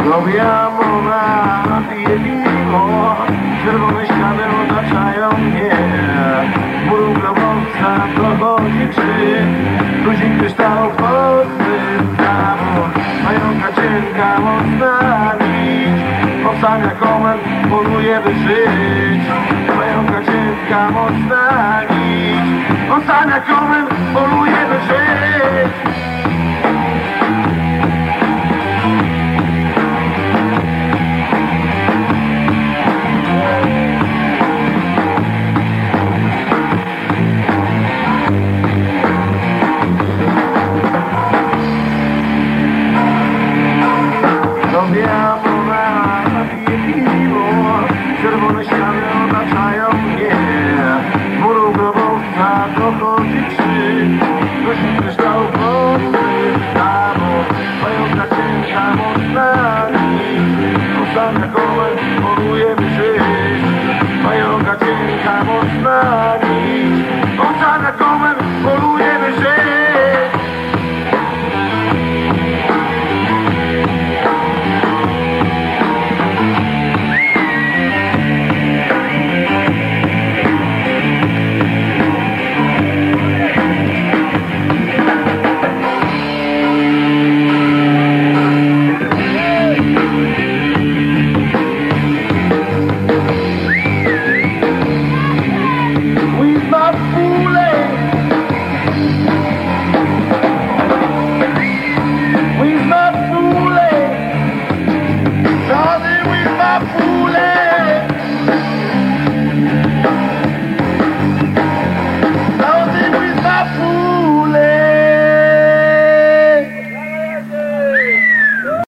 Robię mowa, piję piwo, czerwone ściany otaczają mnie. Muru grobowca dochodzi krzyk, tuzin kryształów odbytamo. Pająka cienka mocna nić, powstania komend poluje by żyć. Pająka cienka mocna nić, powstania komend poluje by żyć. Czerwone ściany otaczają mnie. Muru grobowca dochodzi krzyk, gości kryształów odbytamo. Pająka cienka mocna nić, powstania komend poluje by żyć. Pająka cienka mocna nić,